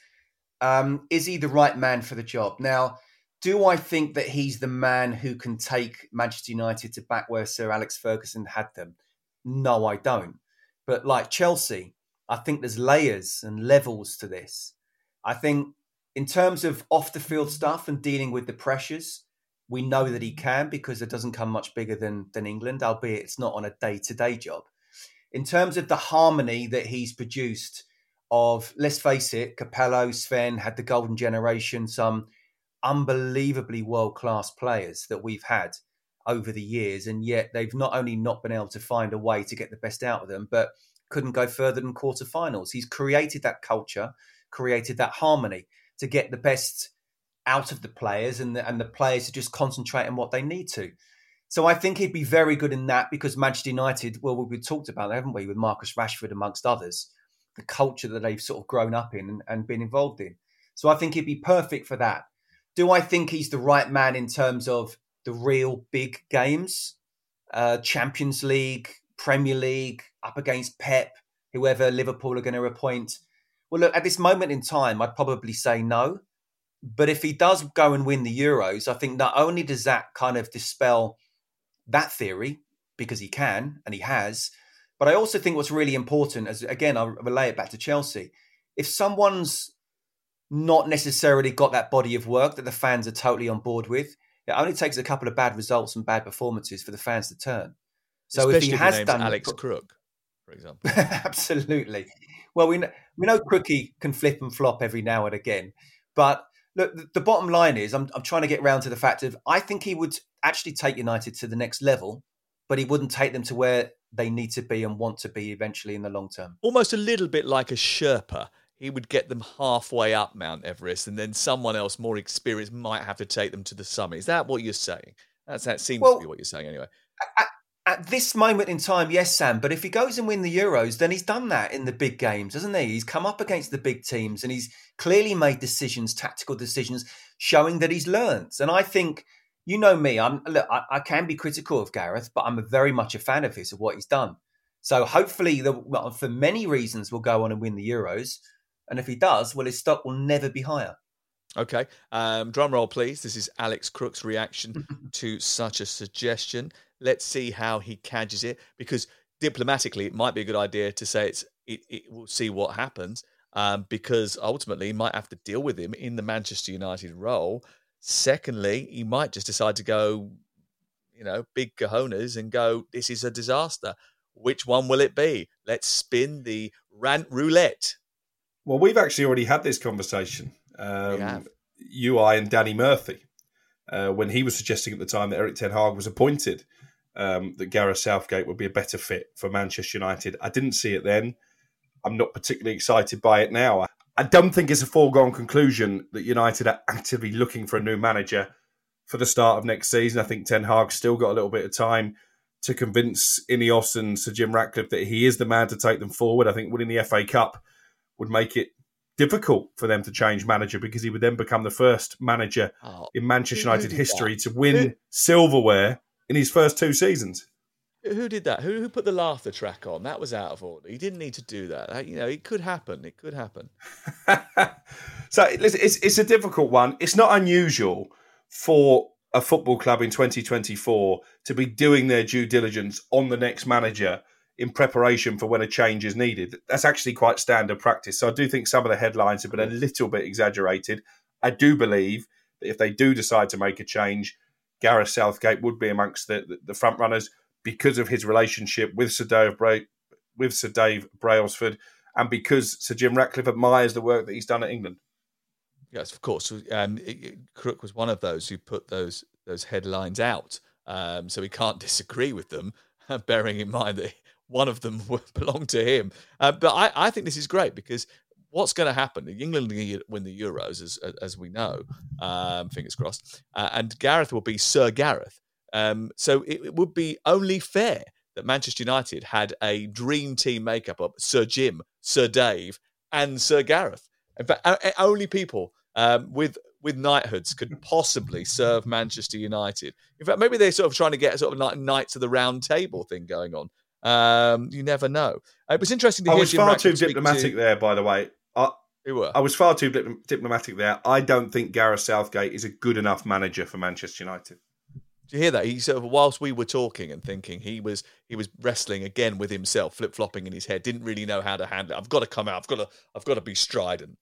Um, is he the right man for the job? Now, do I think that he's the man who can take Manchester United to back where Sir Alex Ferguson had them? No, I don't. But like Chelsea, I think there's layers and levels to this. I think in terms of off-the-field stuff and dealing with the pressures, we know that he can because it doesn't come much bigger than, than England, albeit it's not on a day-to-day job. In terms of the harmony that he's produced of, let's face it, Capello, Sven had the golden generation, some unbelievably world-class players that we've had over the years, and yet they've not only not been able to find a way to get the best out of them, but couldn't go further than quarterfinals. He's created that culture, created that harmony to get the best out of the players, and the, and the players to just concentrate on what they need to. So I think he'd be very good in that because Manchester United, well, we've talked about that, haven't we, with Marcus Rashford amongst others, the culture that they've sort of grown up in and, and been involved in. So I think he'd be perfect for that. Do I think he's the right man in terms of the real big games? Uh, Champions League, Premier League, up against Pep, whoever Liverpool are going to appoint? Well, look, at this moment in time, I'd probably say no. But if he does go and win the Euros, I think not only does that kind of dispel that theory, because he can, and he has, but I also think what's really important, as again, I'll relay it back to Chelsea, if someone's not necessarily got that body of work that the fans are totally on board with, it only takes a couple of bad results and bad performances for the fans to turn. So Especially if he if has name's done Alex Crook, for example. Absolutely. Well, we know, we know Crookie can flip and flop every now and again. But look, the, the bottom line is I'm, I'm trying to get round to the fact of I think he would actually take United to the next level, but he wouldn't take them to where they need to be and want to be eventually in the long term. Almost a little bit like a Sherpa. He would get them halfway up Mount Everest, and then someone else more experienced might have to take them to the summit. Is that what you're saying? That's, that seems well, to be what you're saying anyway. At, at this moment in time, yes, Sam, but if he goes and wins the Euros, then he's done that in the big games, hasn't he? He's come up against the big teams and he's clearly made decisions, tactical decisions, showing that he's learned. And I think, you know me, I'm, look, I, I can be critical of Gareth, but I'm very much a fan of his, of what he's done. So hopefully, the, well, for many reasons, we'll go on and win the Euros. And if he does, well, his stock will never be higher. Okay. Um, drum roll, please. This is Alex Crook's reaction to such a suggestion. Let's see how he cadges it, because diplomatically, it might be a good idea to say it's it, it we'll see what happens, um, because ultimately, he might have to deal with him in the Manchester United role. Secondly, he might just decide to go, you know, big cojones and go, this is a disaster. Which one will it be? Let's spin the rant roulette. Well, we've actually already had this conversation. Um, we have. You, I, and Danny Murphy, uh, when he was suggesting at the time that Erik ten Hag was appointed, um, that Gareth Southgate would be a better fit for Manchester United. I didn't see it then. I'm not particularly excited by it now. I don't think it's a foregone conclusion that United are actively looking for a new manager for the start of next season. I think Ten Hag's still got a little bit of time to convince Ineos and Sir Jim Ratcliffe that he is the man to take them forward. I think winning the F A Cup would make it difficult for them to change manager, because he would then become the first manager oh, in Manchester United history that? to win who? silverware in his first two seasons. Who did that? Who who put the laughter track on? That was out of order. He didn't need to do that. You know, it could happen. It could happen. So listen, it's it's a difficult one. It's not unusual for a football club in twenty twenty-four to be doing their due diligence on the next manager in preparation for when a change is needed. That's actually quite standard practice. So I do think some of the headlines have been a little bit exaggerated. I do believe that if they do decide to make a change, Gareth Southgate would be amongst the, the, the front runners because of his relationship with Sir Dave, Bra- with Sir Dave Brailsford and because Sir Jim Ratcliffe admires the work that he's done at England. Yes, of course. Um, Crook was one of those who put those those headlines out, um, so he can't disagree with them, bearing in mind that one of them belonged to him. Uh, but I, I think this is great because what's going to happen? England win the Euros, as as we know, um, fingers crossed, uh, and Gareth will be Sir Gareth. Um, so it, it would be only fair that Manchester United had a dream team makeup of Sir Jim, Sir Dave, and Sir Gareth. In fact, only people um, with with knighthoods could possibly serve Manchester United. In fact, maybe they're sort of trying to get a sort of like Knights of the Round Table thing going on. Um, you never know. It was interesting to I hear was Jim far Ratcliffe too diplomatic to... there, by the way. I, you were. I was far too dip- diplomatic there. I don't think Gareth Southgate is a good enough manager for Manchester United. Do you hear that? He sort of, whilst we were talking and thinking, he was he was wrestling again with himself, flip flopping in his head. Didn't really know how to handle it. I've got to come out. I've got to. I've got to be strident.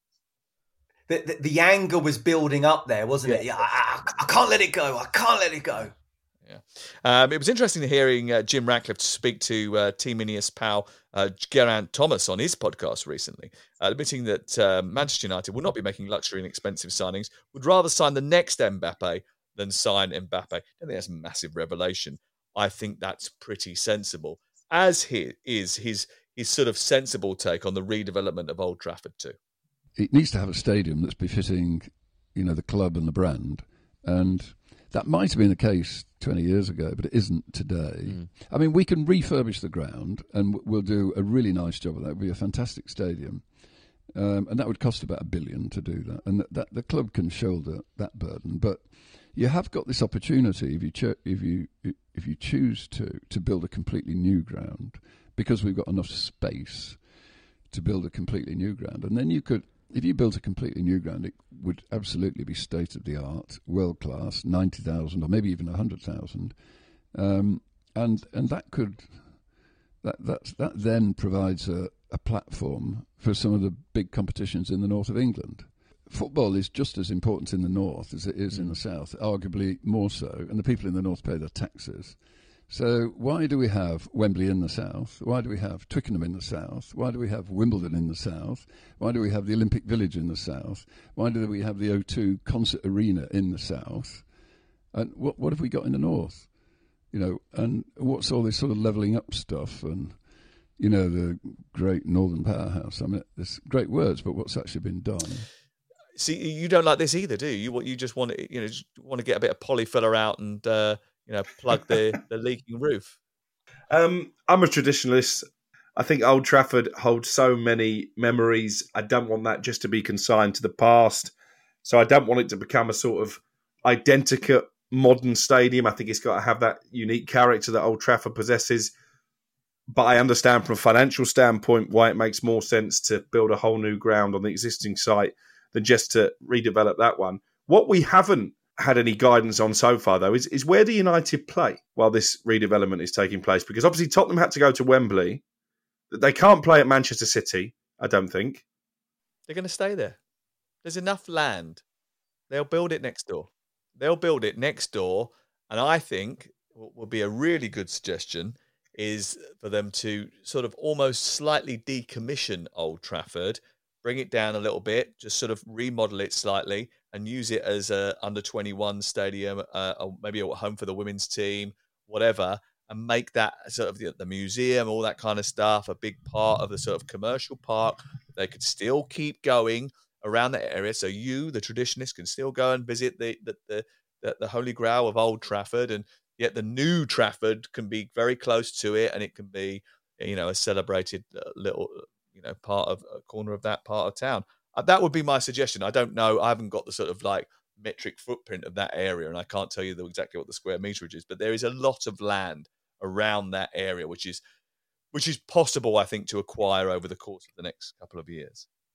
The, the, the anger was building up there, wasn't yeah. it? Yeah, I, I, I can't let it go. I can't let it go. Yeah, um, it was interesting hearing uh, Jim Ratcliffe speak to uh, Team Ineos pal uh, Geraint Thomas on his podcast recently, uh, admitting that uh, Manchester United will not be making luxury and expensive signings, would rather sign the next Mbappe than sign Mbappe. I don't think that's a massive revelation. I think that's pretty sensible, as he is his his sort of sensible take on the redevelopment of Old Trafford too. It needs to have a stadium that's befitting, you know, the club and the brand, and that might have been the case twenty years ago, but it isn't today. Mm. I mean, we can refurbish the ground, and we'll do a really nice job of that. It would be a fantastic stadium, um, and that would cost about a billion to do that, and that, that the club can shoulder that burden. But you have got this opportunity if you cho- if you if you choose to to build a completely new ground, because we've got enough space to build a completely new ground, and then you could. If you built a completely new ground, it would absolutely be state-of-the-art, world-class, ninety thousand or maybe even one hundred thousand. Um, and and that could that that, that then provides a, a platform for some of the big competitions in the north of England. Football is just as important in the north as it is mm. in the south, arguably more so, and the people in the north pay their taxes. So why do we have Wembley in the south? Why do we have Twickenham in the south? Why do we have Wimbledon in the south? Why do we have the Olympic Village in the south? Why do we have the O two Concert Arena in the south? And what what have we got in the north? You know, and what's all this sort of levelling up stuff and, you know, the great Northern Powerhouse? I mean, it's great words, but what's actually been done? See, you don't like this either, do you? You, you just want to, you know, just want to get a bit of polyfiller out and... Uh... You know, plug the, the leaking roof. Um, I'm a traditionalist. I think Old Trafford holds so many memories. I don't want that just to be consigned to the past. So I don't want it to become a sort of identical modern stadium. I think it's got to have that unique character that Old Trafford possesses. But I understand from a financial standpoint why it makes more sense to build a whole new ground on the existing site than just to redevelop that one. What we haven't had any guidance on so far, though, is, is where do United play while this redevelopment is taking place? Because obviously Tottenham had to go to Wembley. They can't play at Manchester City, I don't think. They're going to stay there. There's enough land. They'll build it next door. They'll build it next door. And I think what would be a really good suggestion is for them to sort of almost slightly decommission Old Trafford, bring it down a little bit, just sort of remodel it slightly, and use it as a under twenty-one stadium, uh, or maybe a home for the women's team, whatever, and make that sort of the, the museum, all that kind of stuff, a big part of the sort of commercial park. They could still keep going around that area, so you, the traditionalist, can still go and visit the the the, the, the Holy Grail of Old Trafford, and yet the new Trafford can be very close to it, and it can be, you know, a celebrated uh, little, you know, part of a corner of that part of town. Uh, that would be my suggestion. I don't know. I haven't got the sort of like metric footprint of that area, and I can't tell you the, exactly what the square meterage is. But there is a lot of land around that area, which is which is possible, I think, to acquire over the course of the next couple of years.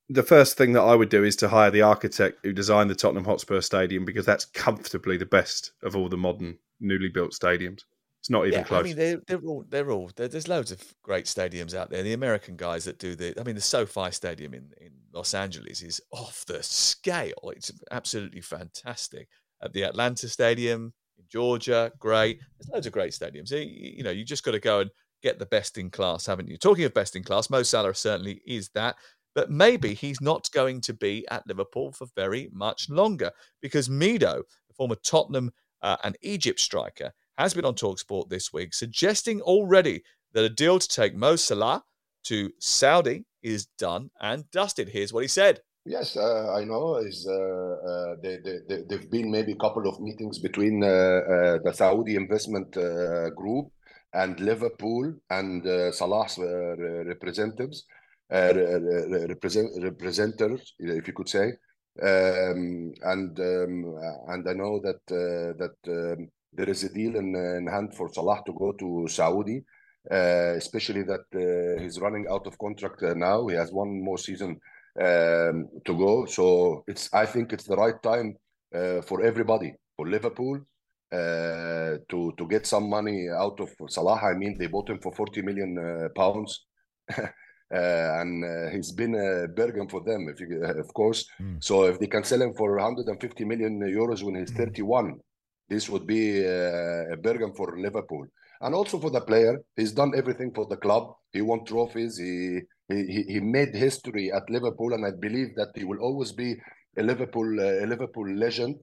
the first thing that I would do is to hire the architect who designed the Tottenham Hotspur Stadium, because that's comfortably the best of all the modern, newly built stadiums. It's not even yeah, close. I mean, they're, they're all, they're all there, there's loads of great stadiums out there. The American guys that do the, I mean, the SoFi Stadium in, in Los Angeles is off the scale. It's absolutely fantastic. At the Atlanta Stadium in Georgia, great. There's loads of great stadiums. You, you know, you just got to go and get the best in class, haven't you? Talking of best in class, Mo Salah certainly is that. But maybe he's not going to be at Liverpool for very much longer, because Mido, the former Tottenham uh, and Egypt striker, has been on TalkSport this week, suggesting already that a deal to take Mo Salah to Saudi is done and dusted. Here's what he said. Yes, uh, I know. Is uh, uh, they, they, they, there've been maybe a couple of meetings between uh, uh, the Saudi investment uh, group and Liverpool and uh, Salah's uh, representatives, uh, represent, representatives, if you could say. Um, and um, and I know that uh, that um, there is a deal in, in hand for Salah to go to Saudi, uh, especially that uh, he's running out of contract uh, now. He has one more season um, to go. So it's I think it's the right time uh, for everybody, for Liverpool, uh, to to get some money out of Salah. I mean, they bought him for forty million uh, pounds. Uh, and uh, he's been a bargain for them, if you, uh, of course. Mm. So if they can sell him for one hundred fifty million euros when he's mm. thirty-one, this would be uh, a bargain for Liverpool. And also for the player, he's done everything for the club. He won trophies. He he he made history at Liverpool, and I believe that he will always be a Liverpool uh, a Liverpool legend.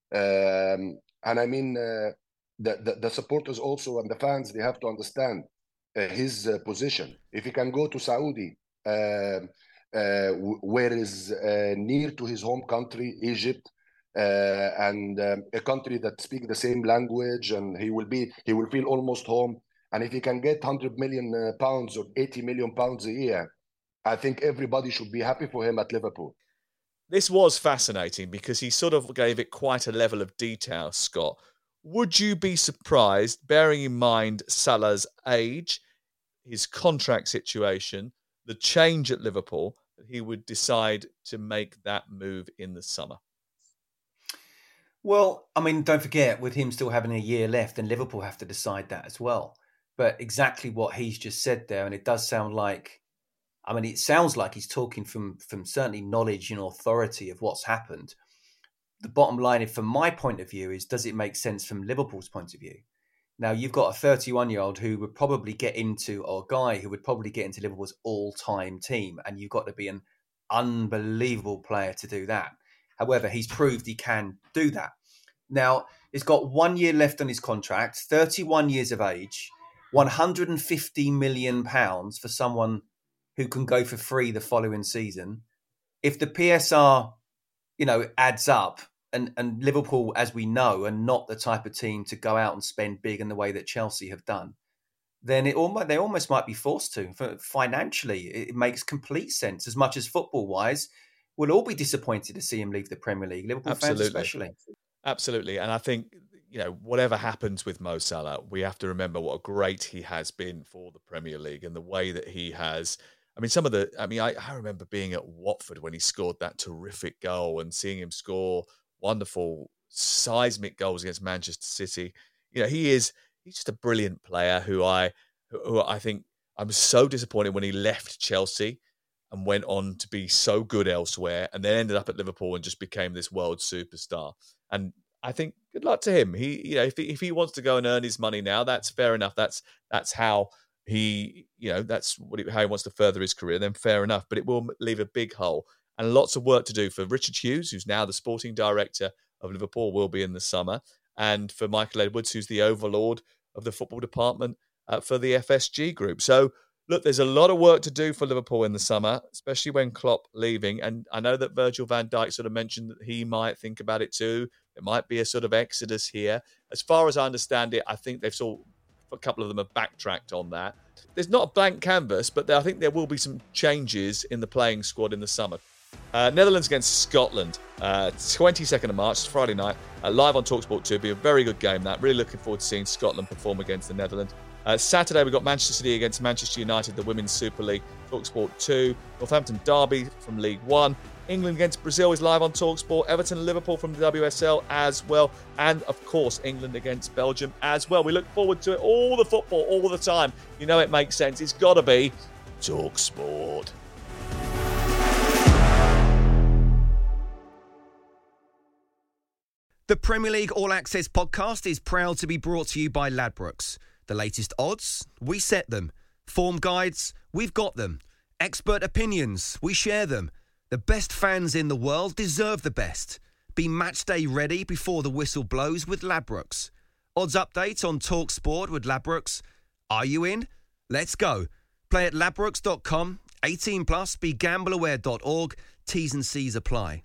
Um, and I mean, uh, the, the the supporters also and the fans, they have to understand Uh, his uh, position. If he can go to Saudi, uh, uh, where is uh, near to his home country, Egypt, uh, and um, a country that speaks the same language, and he will be he will feel almost home. And if he can get one hundred million uh, pounds or eighty million pounds a year, I think everybody should be happy for him at Liverpool. This was fascinating because he sort of gave it quite a level of detail, Scott. Would you be surprised, bearing in mind Salah's age, his contract situation, the change at Liverpool, that he would decide to make that move in the summer? Well, I mean, don't forget, with him still having a year left, and Liverpool have to decide that as well. But exactly what he's just said there, and it does sound like, I mean, it sounds like he's talking from, from certainly knowledge and authority of what's happened. The bottom line, from my point of view, is does it make sense from Liverpool's point of view? Now, you've got a thirty-one-year-old who would probably get into, or a guy who would probably get into Liverpool's all-time team, and you've got to be an unbelievable player to do that. However, he's proved he can do that. Now, he's got one year left on his contract, thirty-one years of age, one hundred fifty million pounds for someone who can go for free the following season. If the P S R, you know, adds up, And, and Liverpool, as we know, are not the type of team to go out and spend big in the way that Chelsea have done, then it almost, they almost might be forced to. For financially, it makes complete sense. As much as football-wise, we'll all be disappointed to see him leave the Premier League, Liverpool Absolutely. fans especially. Absolutely. And I think, you know, whatever happens with Mo Salah, we have to remember what a great he has been for the Premier League and the way that he has... I mean, some of the... I mean, I, I remember being at Watford when he scored that terrific goal and seeing him score wonderful seismic goals against Manchester City. You know, he is, he's just a brilliant player who I, who I think I'm so disappointed when he left Chelsea and went on to be so good elsewhere and then ended up at Liverpool and just became this world superstar. And I think good luck to him. He, you know, if he, if he wants to go and earn his money now, that's fair enough. That's, that's how he, you know, that's what he, how he wants to further his career, then fair enough. But it will leave a big hole. And lots of work to do for Richard Hughes, who's now the sporting director of Liverpool, will be in the summer. And for Michael Edwards, who's the overlord of the football department uh, for the F S G group. So, look, there's a lot of work to do for Liverpool in the summer, especially when Klopp leaving. And I know that Virgil van Dijk sort of mentioned that he might think about it too. There might be a sort of exodus here. As far as I understand it, I think they've sort of, a couple of them have backtracked on that. There's not a blank canvas, but there, I think there will be some changes in the playing squad in the summer. Uh, Netherlands against Scotland, uh, twenty-second of March, Friday night, uh, live on TalkSport two. It'll be a very good game, that. Really looking forward to seeing Scotland perform against the Netherlands. Uh, Saturday, we've got Manchester City against Manchester United, the Women's Super League, TalkSport two. Northampton Derby from League One. England against Brazil is live on TalkSport. Everton and Liverpool from the W S L as well. And, of course, England against Belgium as well. We look forward to it. All the football, all the time. You know it makes sense. It's got to be TalkSport. The Premier League All Access podcast is proud to be brought to you by Ladbrokes. The latest odds, we set them. Form guides, we've got them. Expert opinions, we share them. The best fans in the world deserve the best. Be match day ready before the whistle blows with Ladbrokes. Odds update on TalkSport with Ladbrokes. Are you in? Let's go. Play at ladbrokes dot com. eighteen plus, be gamble aware dot org. T's and C's apply.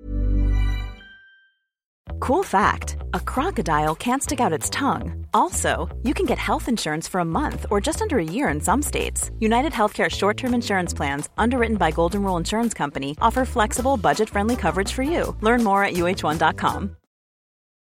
Cool fact, a crocodile can't stick out its tongue. Also, you can get health insurance for a month or just under a year in some states. United Healthcare short-term insurance plans, underwritten by Golden Rule Insurance Company, offer flexible, budget-friendly coverage for you. Learn more at U H one dot com.